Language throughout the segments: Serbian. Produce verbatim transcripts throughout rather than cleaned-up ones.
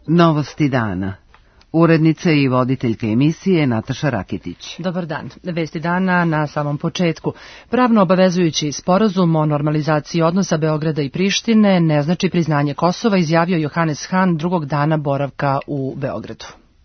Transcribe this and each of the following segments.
Novosti dana. Urednica i voditeljka emisije Nataša Rakitić. Dobar dan. Vesti dana na samom početku. Pravno obavezujući sporazum o normalizaciji odnosa Beograda i Prištine ne znači priznanje Kosova, izjavio Johannes Hahn drugog dana boravka u Beogradu.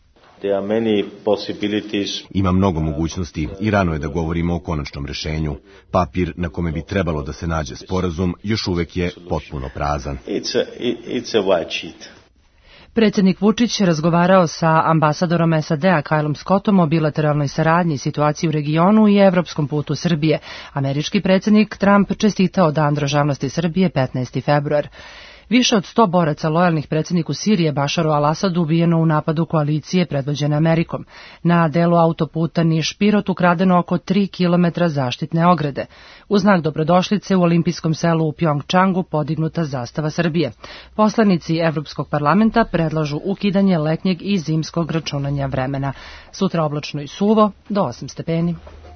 Ima mnogo mogućnosti i rano je da govorimo o konačnom rešenju. Papir na kome bi trebalo da se nađe sporazum još uvek je potpuno prazan. It's a, it's a white sheet. Predsjednik Vučić razgovarao sa ambasadorom S A D-a Kylom Scottom o bilateralnoj saradnji, situaciji u regionu i evropskom putu Srbije. Američki predsjednik Trump čestitao Dan državnosti Srbije petnaesti februar. Više od sto boraca lojalnih predsjedniku Sirije Bašaru al-Asadu ubijeno u napadu koalicije predvođene Amerikom. Na delu autoputa Niš-Pirot ukradeno oko tri kilometra zaštitne ograde. U znak dobrodošlice u olimpijskom selu u Pjongčangu podignuta zastava Srbije. Poslanici Evropskog parlamenta predlažu ukidanje letnjeg i zimskog računanja vremena. Sutra oblačno i suvo, do osam stepeni.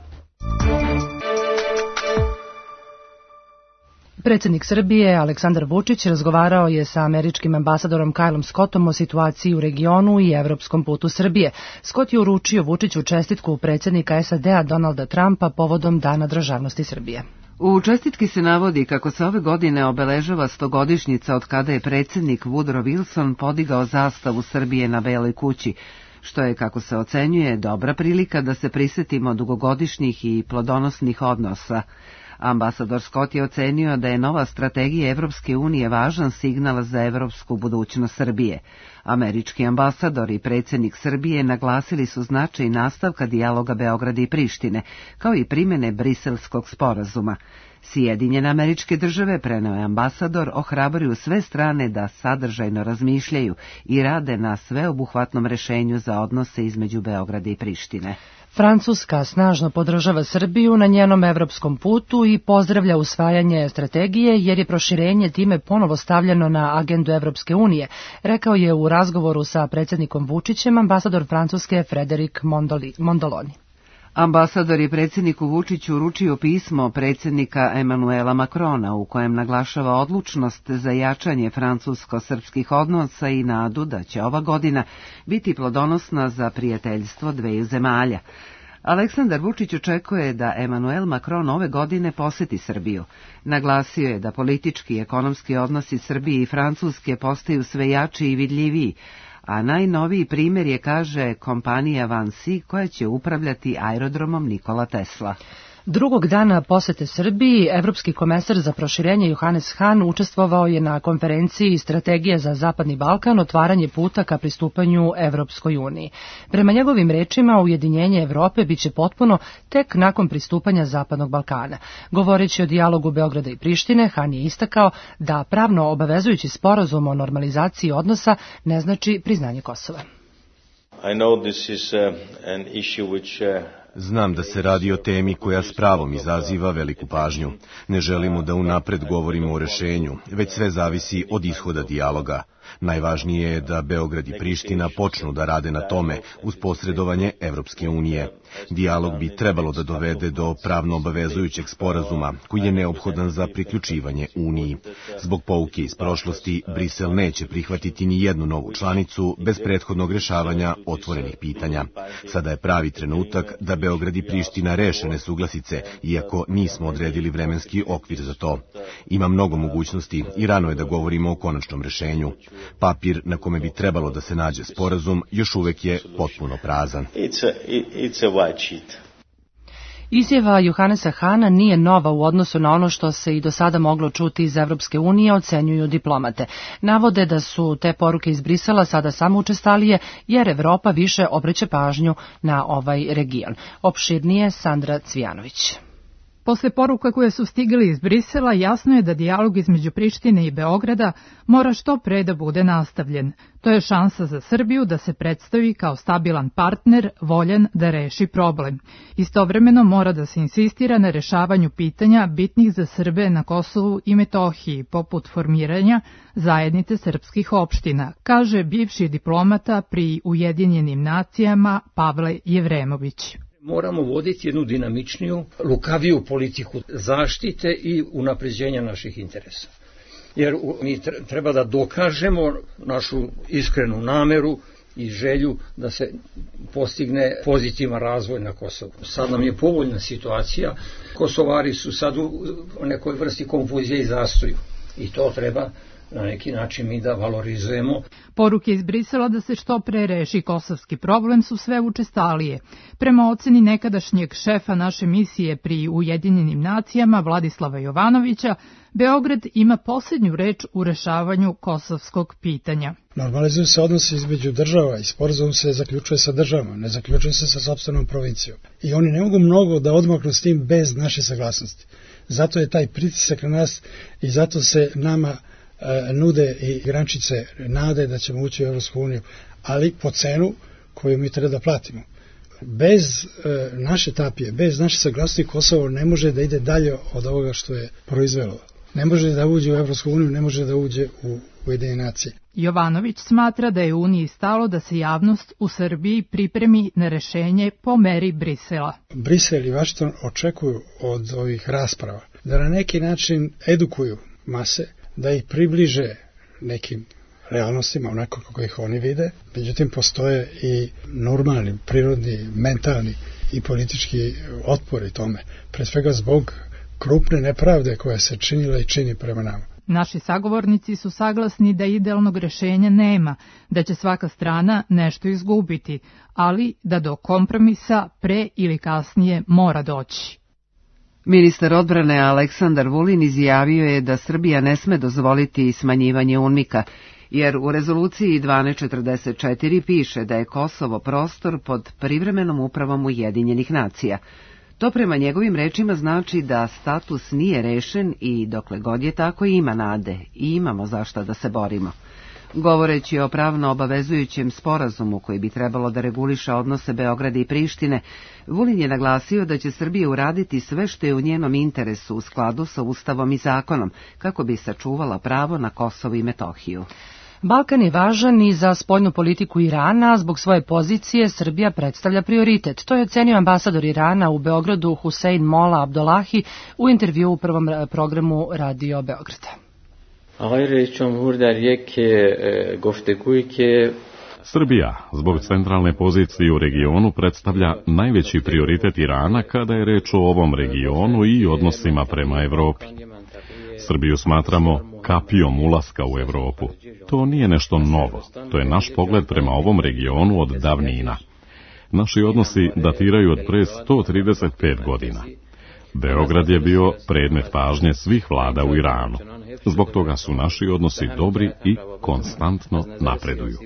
Predsjednik Srbije Aleksandar Vučić razgovarao je sa američkim ambasadorom Kylom Scottom o situaciji u regionu i evropskom putu Srbije. Scott je uručio Vučiću čestitku predsjednika S A D-a Donalda Trumpa povodom Dana državnosti Srbije. U čestitki se navodi kako se ove godine obeležava stogodišnjica od kada je predsjednik Woodrow Wilson podigao zastavu Srbije na Beloj kući, što je, kako se ocenjuje, dobra prilika da se prisetimo dugogodišnjih i plodonosnih odnosa. Ambasador Scott je ocenio da je nova strategija Evropske unije važan signal za evropsku budućnost Srbije. Američki ambasador i predsjednik Srbije naglasili su značaj nastavka dijaloga Beograda i Prištine, kao i primjene Briselskog sporazuma. Sjedinjene Američke Države, preneo je ambasador, ohrabruju sve strane da sadržajno razmišljaju i rade na sveobuhvatnom rešenju za odnose između Beograda i Prištine. Francuska snažno podržava Srbiju na njenom evropskom putu i pozdravlja usvajanje strategije jer je proširenje time ponovo stavljeno na agendu Evropske unije, rekao je u razgovoru sa predsjednikom Vučićem ambasador Francuske Frederik Mondoloni. Ambasador je predsjedniku Vučiću uručio pismo predsjednika Emanuela Macrona u kojem naglašava odlučnost za jačanje francusko-srpskih odnosa i nadu da će ova godina biti plodonosna za prijateljstvo dveju zemalja. Aleksandar Vučić očekuje da Emanuel Macron ove godine poseti Srbiju. Naglasio je da politički i ekonomski odnosi Srbije i Francuske postaju sve jači i vidljiviji, a najnoviji primjer je, kaže, kompanija Vansi koja će upravljati aerodromom Nikola Tesla. Drugog dana posete Srbiji, evropski komesar za proširenje Johannes Hahn učestvovao je na konferenciji Strategija za Zapadni Balkan, otvaranje puta ka pristupanju Evropskoj uniji. Prema njegovim rečima, ujedinjenje Evrope biće potpuno tek nakon pristupanja Zapadnog Balkana. Govoreći o dijalogu Beograda i Prištine, Hahn je istakao da pravno obavezujući sporazum o normalizaciji odnosa ne znači priznanje Kosova. I know this is uh, an issue which uh... Znam da se radi o temi koja s pravom izaziva veliku pažnju. Ne želimo da unapred govorimo o rešenju, već sve zavisi od ishoda dijaloga. Najvažnije je da Beograd i Priština počnu da rade na tome uz posredovanje Evropske unije. Dijalog bi trebalo da dovede do pravno obavezujućeg sporazuma koji je neophodan za priključivanje Uniji. Zbog pouke iz prošlosti, Brisel neće prihvatiti ni jednu novu članicu bez prethodnog rešavanja otvorenih pitanja. Sada je pravi trenutak da Beograd i Priština reše nesuglasice, iako nismo odredili vremenski okvir za to. Ima mnogo mogućnosti i rano je da govorimo o konačnom rešenju. Papir na kome bi trebalo da se nađe sporazum još uvek je potpuno prazan. It's a, it's a white sheet. Izjava Johannesa Hahna nije nova u odnosu na ono što se i do sada moglo čuti iz Evropske unije, ocenjuju diplomate. Navode da su te poruke iz Brisela sada samo učestalije, jer Evropa više obraća pažnju na ovaj region. Opširnije Sandra Cvijanović. Posle poruka koje su stigali iz Brisela, jasno je da dijalog između Prištine i Beograda mora što pre da bude nastavljen. To je šansa za Srbiju da se predstavi kao stabilan partner, voljan da reši problem. Istovremeno mora da se insistira na rešavanju pitanja bitnih za Srbe na Kosovu i Metohiji, poput formiranja zajednice srpskih opština, kaže bivši diplomata pri Ujedinjenim nacijama Pavle Jevremović. Moramo voditi jednu dinamičniju, lukaviju politiku zaštite i unapređenja naših interesa. jer mi treba da dokažemo našu iskrenu nameru i želju da se postigne pozitivan razvoj na Kosovu. Sad nam je povoljna situacija, Kosovari su sad u nekoj vrsti konfuzije i zastoju i to treba na neki način mi da valorizujemo. Poruke iz Brisela da se što pre reši kosovski problem su sve učestalije. Prema oceni nekadašnjeg šefa naše misije pri Ujedinjenim nacijama Vladislava Jovanovića, Beograd ima posljednju reč u rešavanju kosovskog pitanja. Normalizuju se odnosi između država i sporazum se zaključuje sa državama, ne zaključuje se sa sopstvenom provincijom. I oni ne mogu mnogo da odmaknu s tim bez naše saglasnosti. Zato je taj pritisak na nas i zato se nama e, nude i grančice nade da ćemo ući u Evropsku uniju, ali po cenu koju mi treba da platimo. Bez e, naše tapije, bez naše saglasnosti Kosovo ne može da ide dalje od ovoga što je proizvelo. Ne može da uđe u Evropsku uniju, ne može da uđe u Ujedinjene nacije. Jovanović smatra da je Uniji stalo da se javnost u Srbiji pripremi na rešenje po meri Brisela. Brisel i Vašington očekuju od ovih rasprava da na neki način edukuju mase, da ih približe nekim realnostima, onako kako ih oni vide. Međutim, postoje i normalni, prirodni, mentalni i politički otpori tome. Pre svega zbog krupne nepravde koja se činila i čini prema nama. Naši sagovornici su saglasni da idealnog rešenja nema, da će svaka strana nešto izgubiti, ali da do kompromisa pre ili kasnije mora doći. Ministar odbrane Aleksandar Vulin izjavio je da Srbija ne sme dozvoliti smanjivanje UNMIK-a, jer u rezoluciji dvanaest četrdeset četiri piše da je Kosovo prostor pod privremenom upravom Ujedinjenih nacija. To prema njegovim rečima znači da status nije rešen i dokle god je tako ima nade i imamo zašto da se borimo. Govoreći o pravno obavezujućem sporazumu koji bi trebalo da reguliše odnose Beograda i Prištine, Vulin je naglasio da će Srbija uraditi sve što je u njenom interesu u skladu sa Ustavom i zakonom, kako bi sačuvala pravo na Kosovo i Metohiju. Balkan je važan i za spoljnu politiku Irana, zbog svoje pozicije Srbija predstavlja prioritet. To je ocenio ambasador Irana u Beogradu Husein Mola Abdullahi u intervju u prvom programu Radio Beograda. Srbija, zbog centralne pozicije u regionu, predstavlja najveći prioritet Irana kada je reč o ovom regionu i odnosima prema Evropi. Srbiju smatramo kapijom ulaska u Evropu. To nije nešto novo, to je naš pogled prema ovom regionu od davnina. Naši odnosi datiraju od pre sto trideset pet godina. Beograd je bio predmet pažnje svih vlada u Iranu. Zbog toga su naši odnosi dobri i konstantno napreduju.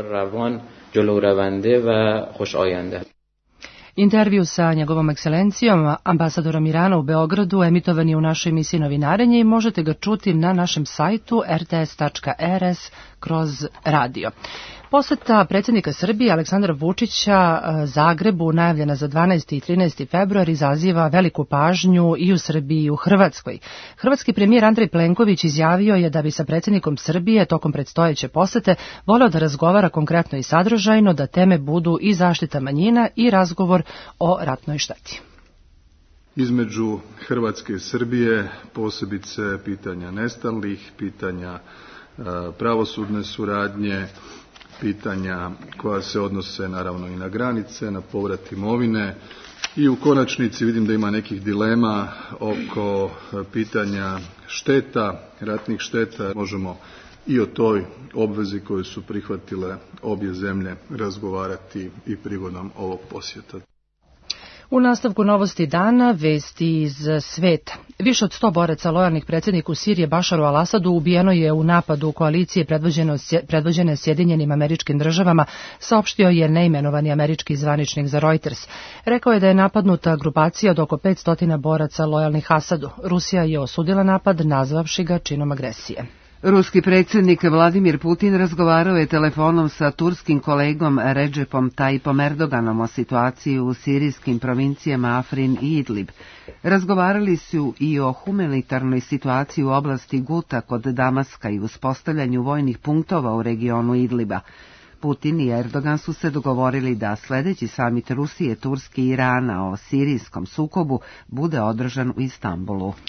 Intervju sa njegovom ekscelencijom, ambasadorom Irana u Beogradu, emitovan je u našoj emisiji Novinarenje i možete ga čuti na našem sajtu er te es tačka er es kroz radio. Poseta predsjednika Srbije Aleksandra Vučića Zagrebu, najavljena za dvanaesti i trinaesti februar, izaziva veliku pažnju i u Srbiji i u Hrvatskoj. Hrvatski premijer Andrej Plenković izjavio je da bi sa predsjednikom Srbije tokom predstojeće posete voleo da razgovara konkretno i sadržajno, da teme budu i zaštita manjina i razgovor o ratnoj šteti. Između Hrvatske i Srbije posebice pitanja nestalih, pitanja pravosudne suradnje, pitanja koja se odnose naravno i na granice, na povrat imovine i u konačnici vidim da ima nekih dilema oko pitanja šteta, ratnih šteta. Možemo i o toj obvezi koju su prihvatile obje zemlje razgovarati i prigodom ovog posjeta. U nastavku novosti dana, vesti iz sveta. Više od sto boraca lojalnih predsjedniku Sirije Bašaru al-Asadu ubijeno je u napadu koalicije predvođene Sjedinjenim Američkim Državama, saopštio je neimenovani američki zvaničnik za Reuters. Rekao je da je napadnuta grupacija od oko petsto boraca lojalnih Asadu. Rusija je osudila napad, nazvavši ga činom agresije. Ruski predsjednik Vladimir Putin razgovarao je telefonom sa turskim kolegom Recepom Tayyipom Erdoganom o situaciji u sirijskim provincijama Afrin i Idlib. Razgovarali su i o humanitarnoj situaciji u oblasti Guta kod Damaska i uspostavljanju vojnih punktova u regionu Idliba. Putin i Erdogan su se dogovorili da sljedeći samit Rusije, Turske i Irana o sirijskom sukobu bude održan u Istanbulu.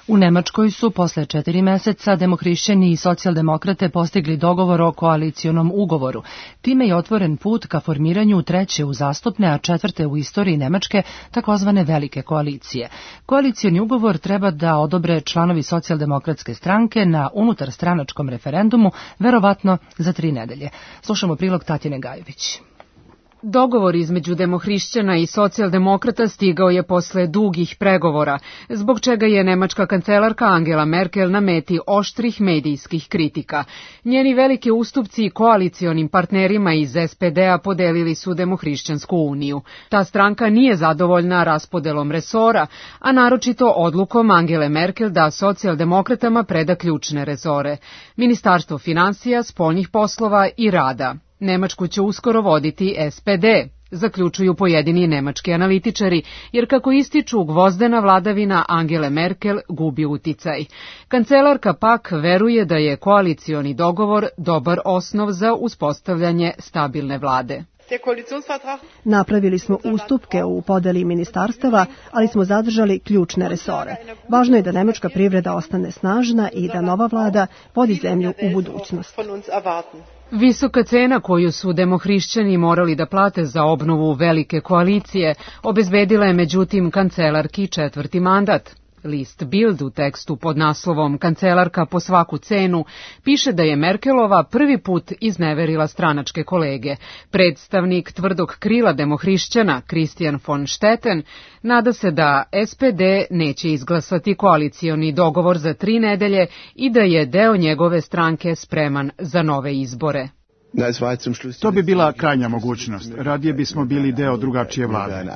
U Nemačkoj su posle četiri meseca demohrišćani i socijaldemokrate postigli dogovor o koalicijonom ugovoru. Time je otvoren put ka formiranju treće uzastopne, a četvrte u istoriji Nemačke, takozvane velike koalicije. Koalicijoni ugovor treba da odobre članovi socijaldemokratske stranke na unutarstranačkom referendumu, verovatno za tri nedelje. Slušamo prilog Tatjane Gajović. Dogovor između demohrišćana i socijaldemokrata stigao je posle dugih pregovora, zbog čega je nemačka kancelarka Angela Merkel na meti oštrih medijskih kritika. Njeni veliki ustupci koalicionim partnerima iz es pe de a podelili su Demohrišćansku uniju. Ta stranka nije zadovoljna raspodelom resora, a naročito odlukom Angele Merkel da socijaldemokratama preda ključne resore: Ministarstvo finansija, spoljnih poslova i rada. Nemačku će uskoro voditi es pe de, zaključuju pojedini nemački analitičari, jer kako ističu, gvozdena vladavina Angele Merkel gubi uticaj. Kancelarka pak veruje da je koalicioni dogovor dobar osnov za uspostavljanje stabilne vlade. Napravili smo ustupke u podeli ministarstava, ali smo zadržali ključne resore. Važno je da nemačka privreda ostane snažna i da nova vlada vodi zemlju u budućnost. Visoka cena koju su demohrišćani morali da plate za obnovu velike koalicije obezbedila je međutim kancelarki četvrti mandat. List Bild u tekstu pod naslovom "Kancelarka po svaku cenu" piše da je Merkelova prvi put izneverila stranačke kolege. Predstavnik tvrdog krila demohrišćana, Christian von Stetten, nada se da es pe de neće izglasati koalicioni dogovor za tri nedelje i da je deo njegove stranke spreman za nove izbore. To bi bila krajnja mogućnost. Radije bismo bili deo drugačije vlade.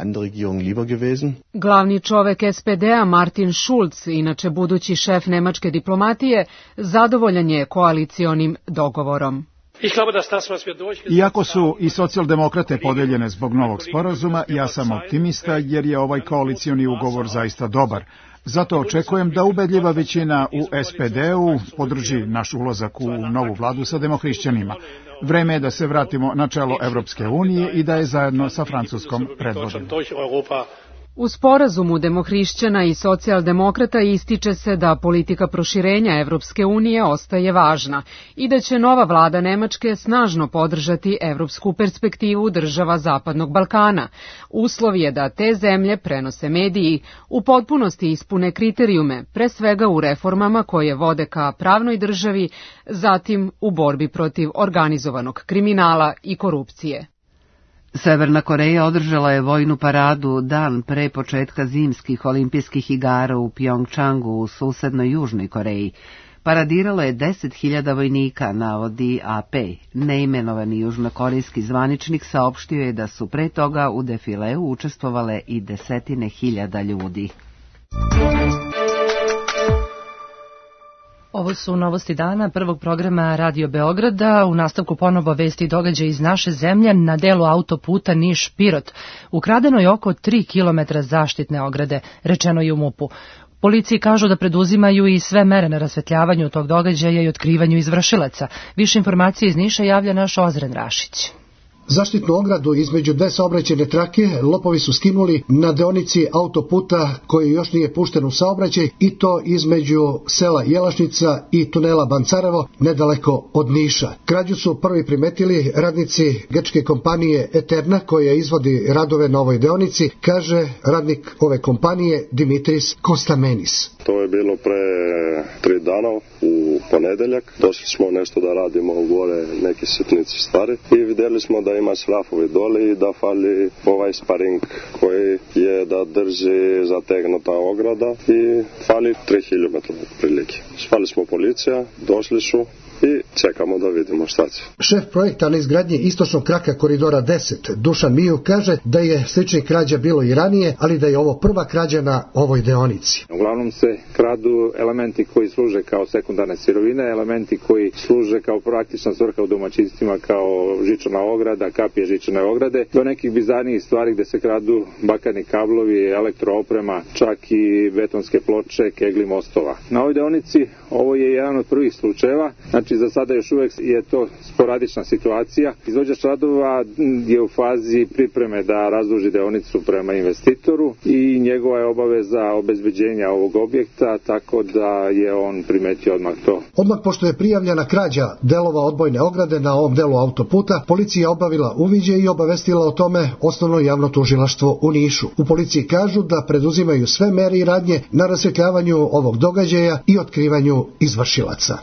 Glavni čovek es pe de a Martin Schulz, inače budući šef nemačke diplomatije, zadovoljan je koalicionim dogovorom. Iako su i socijaldemokrate podeljene zbog novog sporazuma, ja sam optimista jer je ovaj koalicioni ugovor zaista dobar. Zato očekujem da ubedljiva većina u es pe de u podrži naš ulazak u novu vladu sa demohrišćanima. Vreme je da se vratimo na čelo Evropske unije i da je zajedno sa Francuskom predvodimo. U sporazumu demohrišćana i socijaldemokrata ističe se da politika proširenja Evropske unije ostaje važna i da će nova vlada Nemačke snažno podržati evropsku perspektivu država Zapadnog Balkana. Uslov je da te zemlje, prenose mediji, u potpunosti ispune kriterijume, pre svega u reformama koje vode ka pravnoj državi, zatim u borbi protiv organizovanog kriminala i korupcije. Severna Koreja održala je vojnu paradu dan pre početka zimskih olimpijskih igara u Pjongčangu u susednoj Južnoj Koreji. Paradiralo je deset hiljada vojnika, navodi a pe. Neimenovani južnokorejski zvaničnik saopštio je da su pre toga u defileu učestvovale i desetine hiljada ljudi. Ovo su novosti dana prvog programa Radio Beograda. U nastavku ponovo vesti i događaja iz naše zemlje. Na delu autoputa Niš-Pirot ukradeno je oko tri kilometra zaštitne ograde, rečeno je u mupu. Policiji kažu da preduzimaju i sve mere na rasvetljavanju tog događaja i otkrivanju izvršilaca. Više informacije iz Niša javlja naš Ozren Rašić. Zaštitnu ogradu između dve saobraćajne trake lopovi su skinuli na deonici autoputa koji još nije pušten u saobraćaj i to između sela Jelašnica i tunela Bancarevo nedaleko od Niša. Krađu su prvi primetili radnici grčke kompanije Eterna koja izvodi radove na ovoj deonici, kaže radnik ove kompanije Dimitris Kostamenis. To je bilo pre tri dana u ponedeljak. Došli smo nešto da radimo gore neke sitnice stvari i vidjeli smo da ima šrafovi dole i da fali ovaj sparing koji je da drži zategnuta ograda i fali tri kilometra prilike. Zvali smo policija, došli su i čekamo da vidimo šta će. Šef projekta na izgradnji istočnog kraka koridora deset, Dušan Miju, kaže da je sličnih krađa bilo i ranije, ali da je ovo prva krađa na ovoj deonici. Uglavnom se kradu elementi koji služe kao sekundarne sirovine, elementi koji služe kao praktična svrha u domaćinstvima kao žičana ograda, kapije žičane ograde, do nekih bizarnijih stvari gde se kradu bakarni kablovi, elektrooprema, čak i betonske ploče, kegli mostova. Na ovoj deonici ovo je jedan od prvih slučajeva. Znači, za sada još uvek je to sporadična situacija. Izvođač radova je u fazi pripreme da razduži deonicu prema investitoru i njegova je obaveza obezbeđenja ovog objekta konflikta, tako da je on primetio odmah to. Odmah pošto je prijavljena krađa delova odbojne ograde na ovom delu autoputa, policija je obavila uviđaj i obavestila o tome Osnovno javno tužilaštvo u Nišu. U policiji kažu da preduzimaju sve mere i radnje na rasvetljavanju ovog događaja i otkrivanju izvršilaca.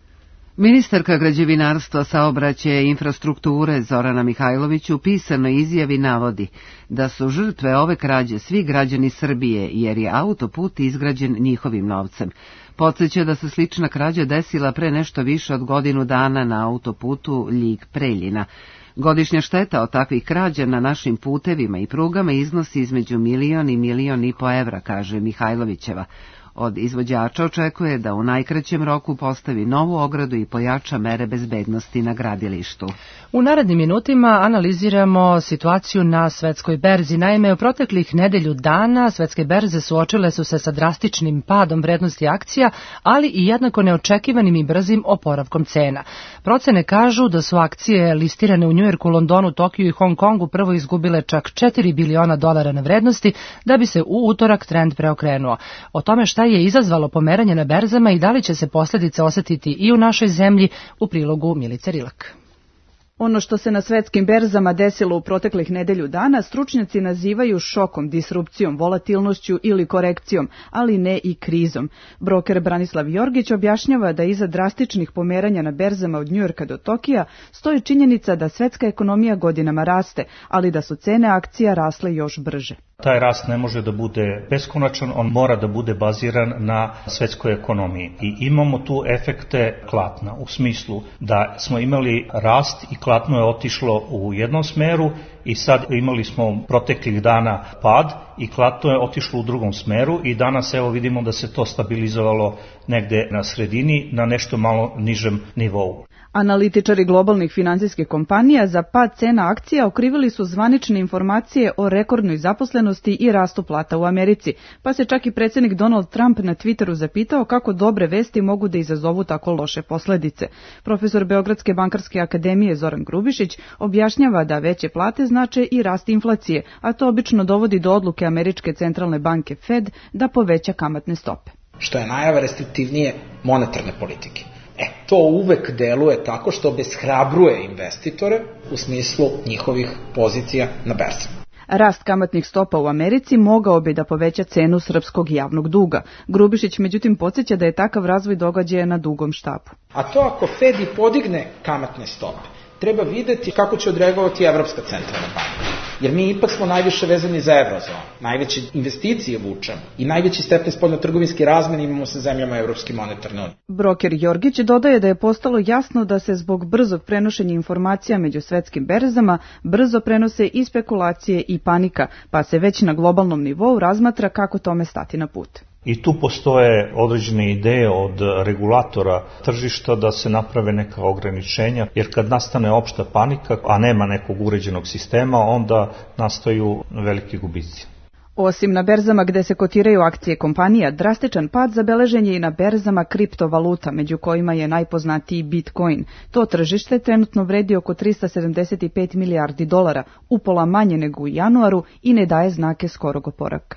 Ministarka građevinarstva, saobraćaja i infrastrukture Zorana Mihajlović u pisanoj izjavi navodi da su žrtve ove krađe svi građani Srbije jer je autoput izgrađen njihovim novcem. Podseća da se slična krađa desila pre nešto više od godinu dana na autoputu Ljig-Preljina. Godišnja šteta od takvih krađa na našim putevima i prugama iznosi između milion i milion i po evra, kaže Mihajlovićeva. Od izvođača očekuje da u najkraćem roku postavi novu ogradu i pojača mere bezbednosti na gradilištu. U narednim minutima analiziramo situaciju na svetskoj berzi. Naime, u proteklih nedelju dana svetske berze suočile su se sa drastičnim padom vrednosti akcija, ali i jednako neočekivanim i brzim oporavkom cena. Procene kažu da su akcije listirane u Njujorku, Londonu, Tokiju i Hong Kongu prvo izgubile čak četiri biliona dolara na vrednosti, da bi se u utorak trend preokrenuo. O tome šta je izazvalo pomeranje na berzama i da li će se posljedice osetiti i u našoj zemlji, u prilogu Milice Rilak. Ono što se na svetskim berzama desilo u proteklih nedelju dana stručnjaci nazivaju šokom, disrupcijom, volatilnošću ili korekcijom, ali ne i krizom. Broker Branislav Jorgić objašnjava da iza drastičnih pomeranja na berzama od Njujorka do Tokija stoji činjenica da svetska ekonomija godinama raste, ali da su cene akcija rasle još brže. Taj rast ne može da bude beskonačan, on mora da bude baziran na svetskoj ekonomiji. I imamo tu efekte klatna, u smislu da smo imali rast i klatno je otišlo u jednom smeru i sad imali smo proteklih dana pad i klatno je otišlo u drugom smeru i danas evo vidimo da se to stabilizovalo negde na sredini, na nešto malo nižem nivou. Analitičari globalnih finansijskih kompanija za pad cena akcija okrivili su zvanične informacije o rekordnoj zaposlenosti i rastu plata u Americi, pa se čak i predsjednik Donald Trump na Twitteru zapitao kako dobre vesti mogu da izazovu tako loše posledice. Profesor Beogradske bankarske akademije Zoran Grubišić objašnjava da veće plate znače i rast inflacije, a to obično dovodi do odluke američke centralne banke Fed da poveća kamatne stope. Što je najava restriktivnije monetarne politike. E, to uvek deluje tako što obeshrabruje investitore u smislu njihovih pozicija na berzama. Rast kamatnih stopa u Americi mogao bi da poveća cenu srpskog javnog duga. Grubišić međutim podsjeća da je takav razvoj događaja na dugom štapu. A to ako Fed i podigne kamatne stope, treba videti kako će odreagovati Evropska centralna banka. Jer mi ipak smo najviše vezani za eurozonu, najveće investicije vučemo i najveći stepen spoljnotrgovinske razmene imamo sa zemljama Evropske monetarne unije. Broker Jorgić dodaje da je postalo jasno da se zbog brzog prenošenja informacija među svetskim berzama brzo prenose i spekulacije i panika, pa se već na globalnom nivou razmatra kako tome stati na put. I tu postoje određene ideje od regulatora tržišta da se naprave neka ograničenja, jer kad nastane opšta panika, a nema nekog uređenog sistema, onda nastaju veliki gubici. Osim na berzama gde se kotiraju akcije kompanija, drastičan pad zabeležen je i na berzama kriptovaluta, među kojima je najpoznatiji Bitcoin. To tržište trenutno vredi oko trista sedamdeset pet milijardi dolara, upola manje nego u januaru i ne daje znake skorog oporavka.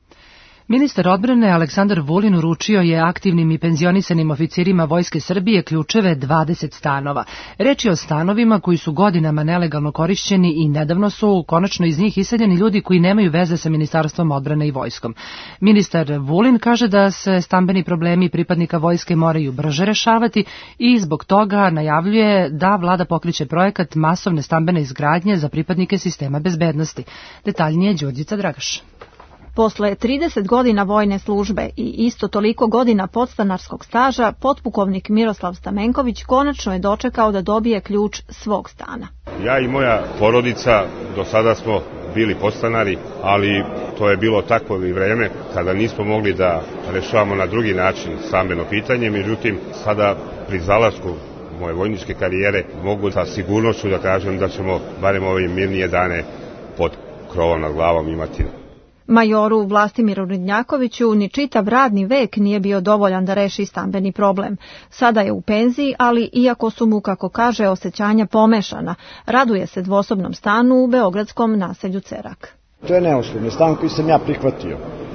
Ministar odbrane Aleksandar Vulin uručio je aktivnim i penzionisanim oficirima Vojske Srbije ključeve dvadeset stanova. Reč je o stanovima koji su godinama nelegalno korišćeni i nedavno su konačno iz njih iseljeni ljudi koji nemaju veze sa Ministarstvom odbrane i vojskom. Ministar Vulin kaže da se stambeni problemi pripadnika vojske moraju brže rešavati i zbog toga najavljuje da vlada pokreće projekat masovne stambene izgradnje za pripadnike sistema bezbednosti. Detaljnije Đurđica Dragaš. Posle trideset godina vojne službe i isto toliko godina podstanarskog staža, potpukovnik Miroslav Stamenković konačno je dočekao da dobije ključ svog stana. Ja i moja porodica do sada smo bili podstanari, ali to je bilo takvo i vreme kada nismo mogli da rešavamo na drugi način stambeno pitanje, međutim sada pri zalasku moje vojničke karijere mogu sa sigurnošću da kažem da ćemo barem ove mirnije dane pod krovom nad glavom imati. Majoru Vlastimiru Rudnjakoviću ni čitav radni vek nije bio dovoljan da reši stambeni problem. Sada je u penziji, ali iako su mu, kako kaže, osjećanja pomešana, raduje se dvosobnom stanu u beogradskom naselju Cerak. To je neuslovni stan koji sam ja prihvatio.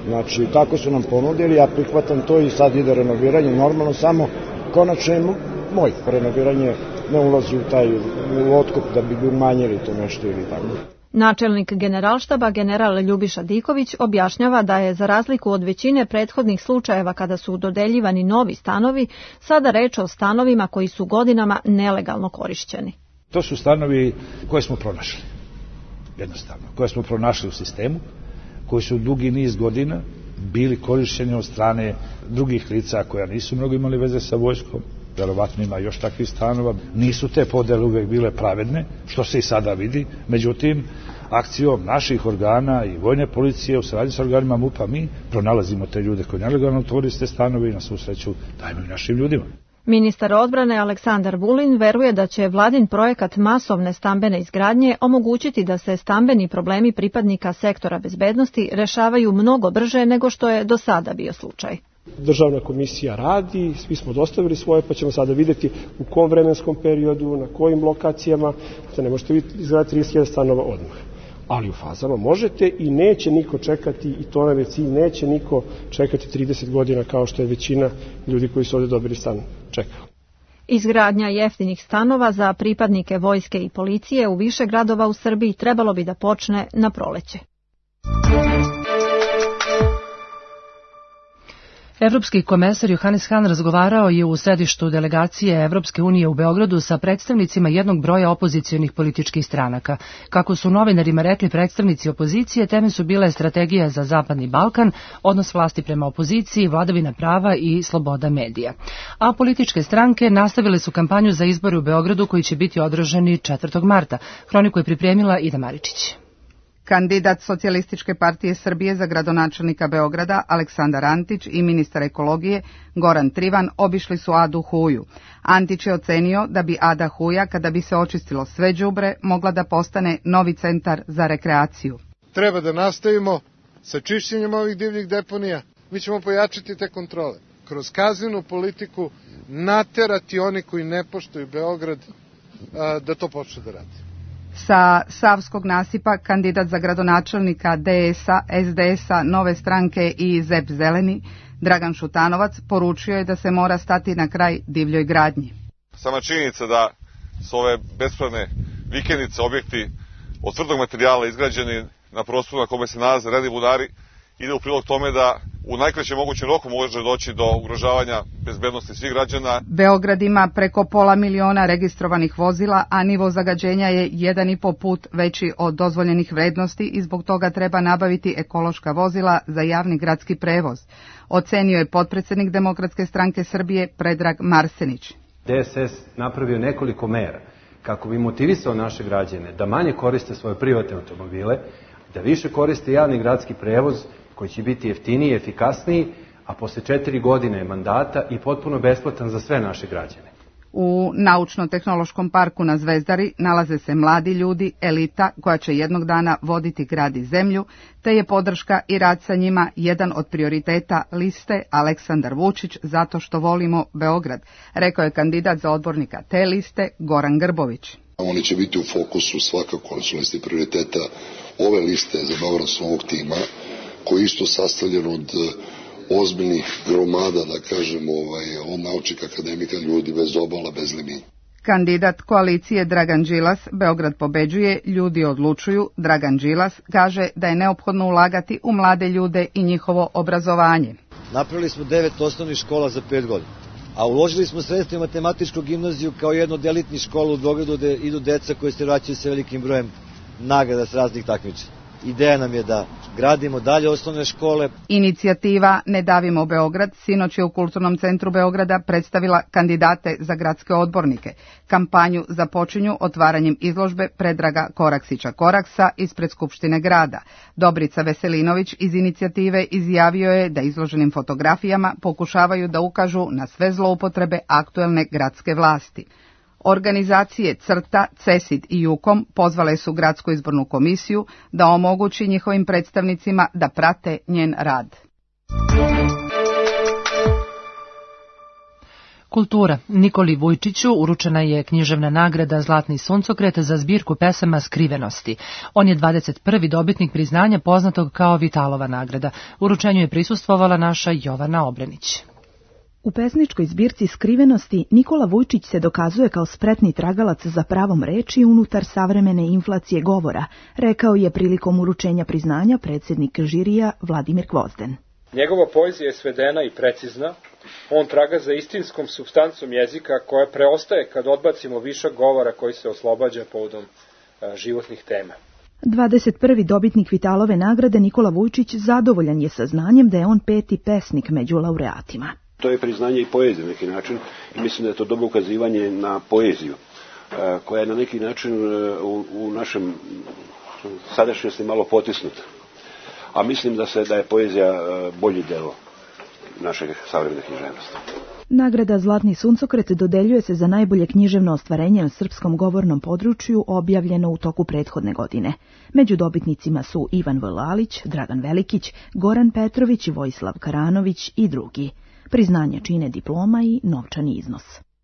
Znači, tako su nam ponudili, ja prihvatam to i sad ide renoviranje, normalno, samo konačno je moj renoviranje ne ulazi u taj u otkup da bi umanjili to nešto ili tako. Načelnik Generalštaba general Ljubiša Diković objašnjava da je za razliku od većine prethodnih slučajeva kada su dodeljivani novi stanovi, sada reč o stanovima koji su godinama nelegalno korišćeni. To su stanovi koje smo pronašli, jednostavno, koje smo pronašli u sistemu, koji su dugi niz godina bili korišćeni od strane drugih lica koja nisu mnogo imali veze sa vojskom. Verovatno ima još takvih stanova. Nisu te podele uvek bile pravedne, što se i sada vidi. Međutim, akcijom naših organa i vojne policije u saradnji sa organima M U P-a mi pronalazimo te ljude koji nelegalno koriste stanove i na svu sreću dajemo i našim ljudima. Ministar odbrane Aleksandar Vulin veruje da će vladin projekat masovne stambene izgradnje omogućiti da se stambeni problemi pripadnika sektora bezbednosti rešavaju mnogo brže nego što je do sada bio slučaj. Državna komisija radi, svi smo dostavili svoje, pa ćemo sada vidjeti u kom vremenskom periodu, na kojim lokacijama, da ne možete vi izgraditi trideset hiljada stanova odmah. Ali u fazama možete i neće niko čekati, i to nam je cilj, neće niko čekati trideset godina kao što je većina ljudi koji su ovdje dobili stan čekao. Izgradnja jeftinih stanova za pripadnike vojske i policije u više gradova u Srbiji trebalo bi da počne na proleće. Evropski komesar Johannes Hahn razgovarao je u središtu delegacije Evropske unije u Beogradu sa predstavnicima jednog broja opozicionih političkih stranaka. Kako su novinarima rekli predstavnici opozicije, teme su bile strategija za Zapadni Balkan, odnos vlasti prema opoziciji, vladavina prava i sloboda medija. A političke stranke nastavile su kampanju za izbore u Beogradu koji će biti održani četvrtog marta. Hroniku je pripremila Ida Maričić. Kandidat Socijalističke partije Srbije za gradonačelnika Beograda Aleksandar Antić i ministar ekologije Goran Trivan obišli su Adu Huju. Antić je ocenio da bi Ada Huja, kada bi se očistilo sve đubre, mogla da postane novi centar za rekreaciju. Treba da nastavimo sa čišćenjem ovih divljih deponija. Mi ćemo pojačati te kontrole. Kroz kaznenu politiku naterati oni koji ne poštuju Beograd da to počne da radi. Sa Savskog nasipa kandidat za gradonačelnika D S-a, S D S-a, Nove stranke i Z E P Zeleni, Dragan Šutanovac, poručio je da se mora stati na kraj divljoj gradnji. Sama činjenica da su ove bespravne vikendice, objekti od tvrdog materijala izgrađeni na prostoru na kome se nalaze redni bunari, ide u prilog tome da u najkraćem mogućem roku može doći do ugrožavanja bezbednosti svih građana. Beograd ima preko pola miliona registrovanih vozila, a nivo zagađenja je jedan i po put veći od dozvoljenih vrednosti i zbog toga treba nabaviti ekološka vozila za javni gradski prevoz, ocenio je potpredsednik Demokratske stranke Srbije Predrag Marsenić. D S S napravio nekoliko mera kako bi motivisao naše građane da manje koriste svoje privatne automobile, da više koriste javni gradski prevoz koji će biti jeftiniji i efikasniji, a posle četiri godine mandata i potpuno besplatan za sve naše građane. U Naučno-tehnološkom parku na Zvezdari nalaze se mladi ljudi, elita koja će jednog dana voditi grad i zemlju, te je podrška i rad sa njima jedan od prioriteta liste Aleksandar Vučić zato što volimo Beograd, rekao je kandidat za odbornika te liste Goran Grbović. Oni će biti u fokusu svakako, su listi prioriteta ove liste za Beograd svog tima, koji je isto sastavljen od ozbiljnih gromada, da kažem, ovaj, od naučnih akademika, ljudi bez obala, bez limita. Kandidat koalicije Dragan Đilas, Beograd pobeđuje, ljudi odlučuju. Dragan Đilas kaže da je neophodno ulagati u mlade ljude i njihovo obrazovanje. Napravili smo devet osnovnih škola za pet godina, a uložili smo sredstva u matematičku gimnaziju kao jednu od elitnih škola u Beogradu gde idu deca koje se vraćaju sa velikim brojem nagrada s raznih takmičenja. Ideja nam je da gradimo dalje osnovne škole. Inicijativa Ne davimo Beograd sinoć je u Kulturnom centru Beograda predstavila kandidate za gradske odbornike. Kampanju započinju otvaranjem izložbe Predraga Koraksića Koraksa ispred Skupštine grada. Dobrica Veselinović iz inicijative izjavio je da izloženim fotografijama pokušavaju da ukažu na sve zloupotrebe aktuelne gradske vlasti. Organizacije CRTA, CESID i JUKOM pozvale su gradsku izbornu komisiju da omogući njihovim predstavnicima da prate njen rad. Kultura. Nikoli Vujčiću uručena je književna nagrada Zlatni suncokret za zbirku pesama Skrivenosti. On je dvadeset prvi dobitnik priznanja poznatog kao Vitalova nagrada. Uručenju je prisustvovala naša Jovana Obrenić. U pesničkoj zbirci Skrivenosti Nikola Vujčić se dokazuje kao spretni tragalac za pravom reči unutar savremene inflacije govora, rekao je prilikom uručenja priznanja predsjednik žirija Vladimir Gvozden. Njegova poezija je svedena i precizna, on traga za istinskom supstancom jezika koja preostaje kad odbacimo višak govora koji se oslobađa povodom a, životnih tema. dvadeset prvi dobitnik Vitalove nagrade Nikola Vujčić zadovoljan je sa znanjem da je on peti pesnik među laureatima. To je priznanje i poezije na neki način i mislim da je to dobro ukazivanje na poeziju, koja je na neki način u, u našem sadašnjosti malo potisnuta. A mislim da se da je poezija bolji deo našeg savremene književnosti. Nagrada Zlatni suncokret dodeljuje se za najbolje književno ostvarenje na srpskom govornom području, objavljeno u toku prethodne godine. Među dobitnicima su Ivan V. Lalić, Dragan Velikić, Goran Petrović, Vojislav Karanović i drugi. Priznanje čine diploma i novčani iznos.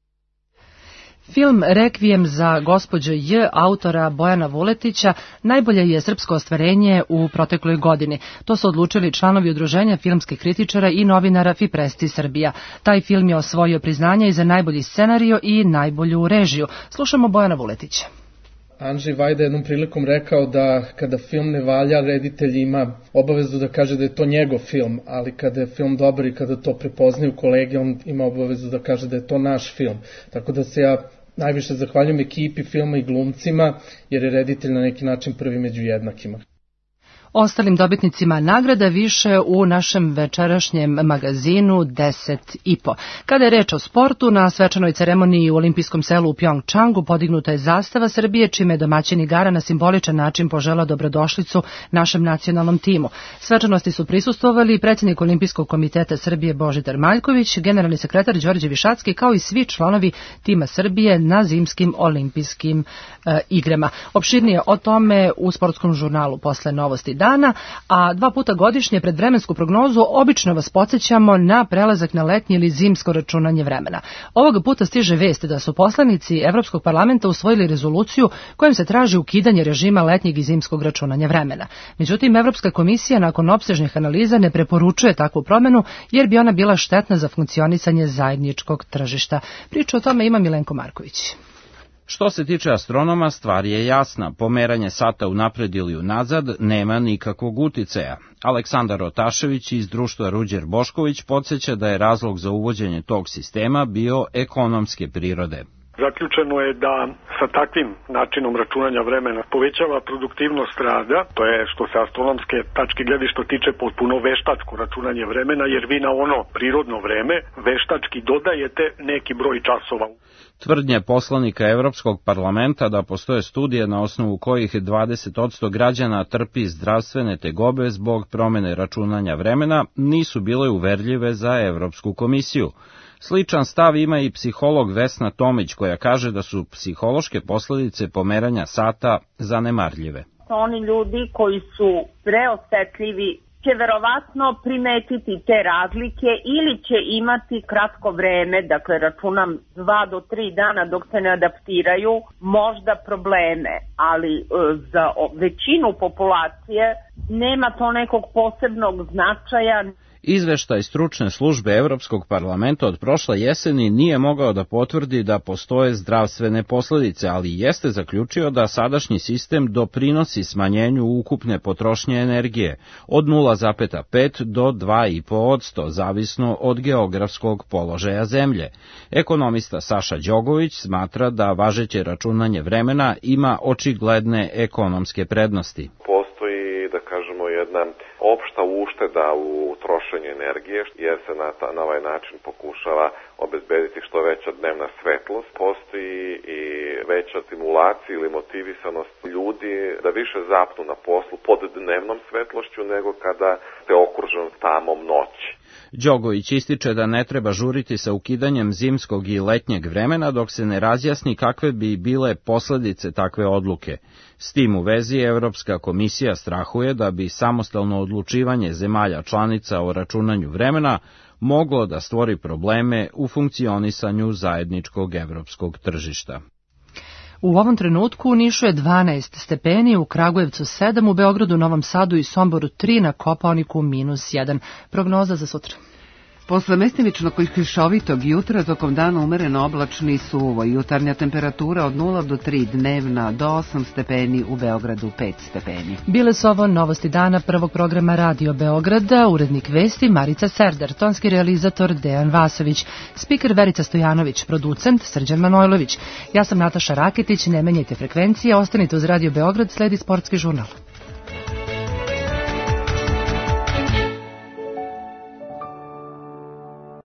Film Rekvijem za gospođu J. autora Bojana Vuletića najbolje je srpsko ostvarenje u protekloj godini. To su odlučili članovi udruženja filmskih kritičara i novinara Fipresti Srbija. Taj film je osvojio priznanja i za najbolji scenario i najbolju režiju. Slušamo Bojana Vuletića. Andrzej Vajda je jednom prilikom rekao da kada film ne valja, reditelj ima obavezu da kaže da je to njegov film, ali kada je film dobar i kada to prepoznaju kolege, on ima obavezu da kaže da je to naš film. Tako da se ja najviše zahvaljujem ekipi filma i glumcima, jer je reditelj na neki način prvi među jednakima. Ostalim dobitnicima nagrada više u našem večerašnjem magazinu deset i po. Kada je reč o sportu, na svečanoj ceremoniji u olimpijskom selu u Pjongčangu podignuta je zastava Srbije, čime je domaćin igara na simboličan način poželao dobrodošlicu našem nacionalnom timu. Svečanosti su prisustvovali predsjednik Olimpijskog komiteta Srbije Božidar Maljković, generalni sekretar Đorđe Višacki, kao i svi članovi tima Srbije na zimskim olimpijskim e, igrama. Opširnije o tome u sportskom žurnalu posle novosti dana, a dva puta godišnje pred vremensku prognozu obično vas podsjećamo na prelazak na letnje ili zimsko računanje vremena. Ovog puta stiže vest da su poslanici Evropskog parlamenta usvojili rezoluciju kojom se traži ukidanje režima letnjeg i zimskog računanja vremena. Međutim, Evropska komisija nakon opsežnih analiza ne preporučuje takvu promenu jer bi ona bila štetna za funkcionisanje zajedničkog tržišta. Priču o tome ima Milenko Marković. Što se tiče astronoma, stvar je jasna. Pomeranje sata unapred ili unazad nema nikakvog uticaja. Aleksandar Otašević iz društva Ruđer Bošković podsjeća da je razlog za uvođenje tog sistema bio ekonomske prirode. Zaključeno je da sa takvim načinom računanja vremena povećava produktivnost rada, to je što se astronomske tačke gledišta tiče potpuno veštačko računanje vremena, jer vi na ono prirodno vreme veštački dodajete neki broj časova. Tvrdnje poslanika Evropskog parlamenta da postoje studije na osnovu kojih dvadeset posto građana trpi zdravstvene tegobe zbog promene računanja vremena nisu bile uverljive za Evropsku komisiju. Sličan stav ima i psiholog Vesna Tomić koja kaže da su psihološke posljedice pomeranja sata zanemarljive. Oni ljudi koji su preosetljivi će verovatno primetiti te razlike ili će imati kratko vreme, dakle računam dva do tri dana dok se ne adaptiraju, možda probleme, ali e, za većinu populacije nema to nekog posebnog značaja. Izveštaj stručne službe Evropskog parlamenta od prošle jeseni nije mogao da potvrdi da postoje zdravstvene posljedice, ali jeste zaključio da sadašnji sistem doprinosi smanjenju ukupne potrošnje energije od nula zarez pet do dva zarez pet posto, zavisno od geografskog položaja zemlje. Ekonomista Saša Đogović smatra da važeće računanje vremena ima očigledne ekonomske prednosti. Postoji, da kažemo, jedna opšta ušteda u trošenju energije, jer se na, ta, na ovaj način pokušava obezbediti što veća dnevna svetlost. Postoji i veća stimulacija ili motivisanost ljudi da više zapnu na poslu pod dnevnom svetlošću nego kada ste okružen tamom noći. Đogović ističe da ne treba žuriti sa ukidanjem zimskog i letnjeg vremena dok se ne razjasni kakve bi bile posljedice takve odluke. S tim u vezi Evropska komisija strahuje da bi samostalno odlučivanje odlučivanje zemalja članica o računanju vremena moglo da stvori probleme u funkcionisanju zajedničkog evropskog tržišta. U ovom trenutku u Nišu je dvanaest stepeni, u Kragujevcu sedam, u Beogradu, Novom Sadu i Somboru tri, na Kopaoniku minus jedan. Prognoza za sutra. Posle mestimičnog i kišovitog jutra, tokom dana umereno oblačni suvo. Jutarnja temperatura od nula do tri, dnevna do osam stepeni, u Beogradu pet stepeni. Bile su ovo novosti dana prvog programa Radio Beograda, urednik vesti Marica Serdar, tonski realizator Dejan Vasović, spiker Verica Stojanović, producent Srđan Manojlović. Ja sam Nataša Raketić, ne menjajte frekvencije, ostanite uz Radio Beograd, sledi sportski žurnal.